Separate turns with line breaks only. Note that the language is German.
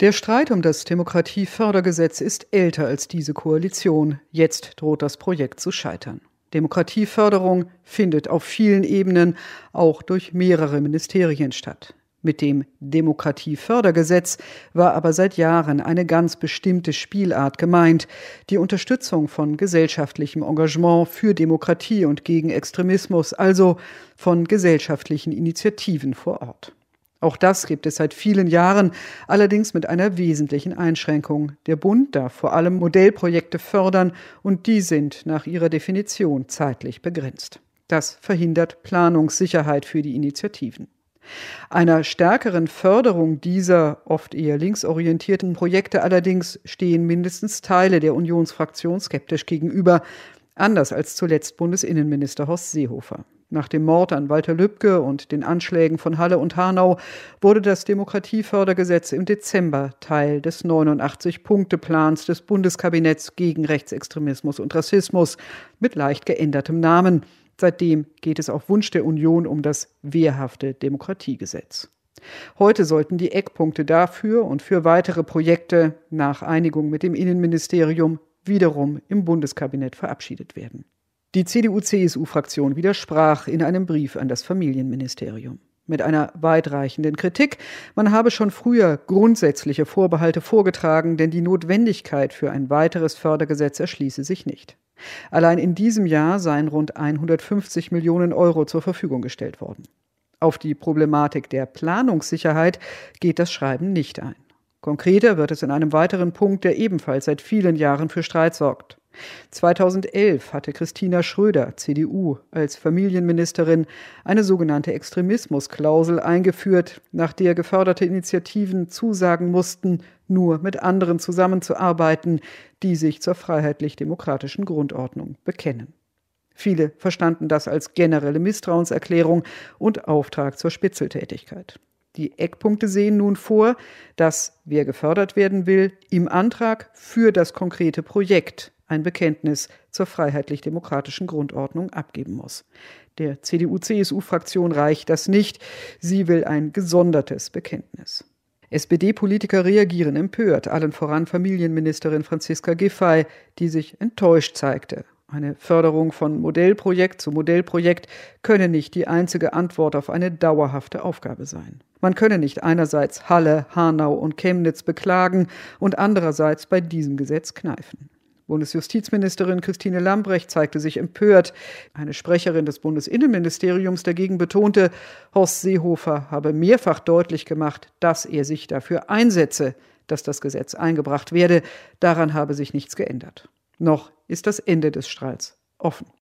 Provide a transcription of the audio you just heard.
Der Streit um das Demokratiefördergesetz ist älter als diese Koalition. Jetzt droht das Projekt zu scheitern. Demokratieförderung findet auf vielen Ebenen, auch durch mehrere Ministerien statt. Mit dem Demokratiefördergesetz war aber seit Jahren eine ganz bestimmte Spielart gemeint: die Unterstützung von gesellschaftlichem Engagement für Demokratie und gegen Extremismus, also von gesellschaftlichen Initiativen vor Ort. Auch das gibt es seit vielen Jahren, allerdings mit einer wesentlichen Einschränkung. Der Bund darf vor allem Modellprojekte fördern und die sind nach ihrer Definition zeitlich begrenzt. Das verhindert Planungssicherheit für die Initiativen. Einer stärkeren Förderung dieser oft eher linksorientierten Projekte allerdings stehen mindestens Teile der Unionsfraktion skeptisch gegenüber, anders als zuletzt Bundesinnenminister Horst Seehofer. Nach dem Mord an Walter Lübcke und den Anschlägen von Halle und Hanau wurde das Demokratiefördergesetz im Dezember Teil des 89-Punkte-Plans des Bundeskabinetts gegen Rechtsextremismus und Rassismus mit leicht geändertem Namen. Seitdem geht es auf Wunsch der Union um das wehrhafte Demokratiegesetz. Heute sollten die Eckpunkte dafür und für weitere Projekte nach Einigung mit dem Innenministerium wiederum im Bundeskabinett verabschiedet werden. Die CDU-CSU-Fraktion widersprach in einem Brief an das Familienministerium mit einer weitreichenden Kritik. Man habe schon früher grundsätzliche Vorbehalte vorgetragen, denn die Notwendigkeit für ein weiteres Fördergesetz erschließe sich nicht. Allein in diesem Jahr seien rund 150 Millionen Euro zur Verfügung gestellt worden. Auf die Problematik der Planungssicherheit geht das Schreiben nicht ein. Konkreter wird es in einem weiteren Punkt, der ebenfalls seit vielen Jahren für Streit sorgt. 2011 hatte Christina Schröder, CDU, als Familienministerin eine sogenannte Extremismusklausel eingeführt, nach der geförderte Initiativen zusagen mussten, nur mit anderen zusammenzuarbeiten, die sich zur freiheitlich-demokratischen Grundordnung bekennen. Viele verstanden das als generelle Misstrauenserklärung und Auftrag zur Spitzeltätigkeit. Die Eckpunkte sehen nun vor, dass, wer gefördert werden will, im Antrag für das konkrete Projekt ein Bekenntnis zur freiheitlich-demokratischen Grundordnung abgeben muss. Der CDU-CSU-Fraktion reicht das nicht. Sie will ein gesondertes Bekenntnis. SPD-Politiker reagieren empört, allen voran Familienministerin Franziska Giffey, die sich enttäuscht zeigte. Eine Förderung von Modellprojekt zu Modellprojekt könne nicht die einzige Antwort auf eine dauerhafte Aufgabe sein. Man könne nicht einerseits Halle, Hanau und Chemnitz beklagen und andererseits bei diesem Gesetz kneifen. Bundesjustizministerin Christine Lambrecht zeigte sich empört. Eine Sprecherin des Bundesinnenministeriums dagegen betonte, Horst Seehofer habe mehrfach deutlich gemacht, dass er sich dafür einsetze, dass das Gesetz eingebracht werde. Daran habe sich nichts geändert. Noch ist das Ende des Streits offen.